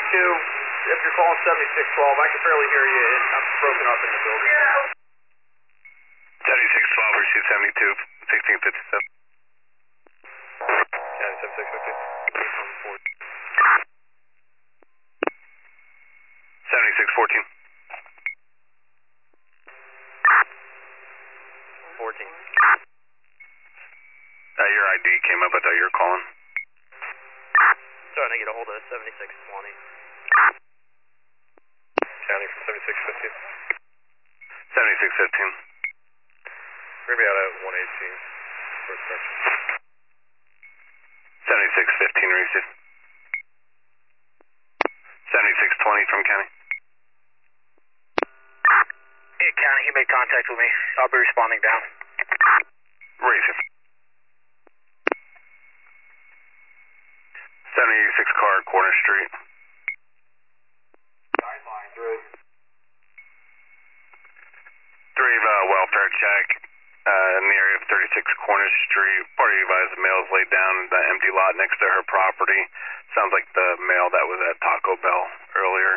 if you're calling 7612, I can barely hear you. I'm broken up in the building. 7612, receive 72, 1657. Yeah, 7615. 7614. 14. Your ID came up, I thought you were calling. Trying to get a hold of 7620. County from 7615. 7615. We're going to be out at 118 for inspection. 7615, receive. 7620 from County. Hey, County, he made contact with me. I'll be responding down. Receive. 76 car, Corner Street. Three welfare check in the area of 36 Corner Street. Party advised the mail is laid down in the empty lot next to her property. Sounds like the mail that was at Taco Bell earlier.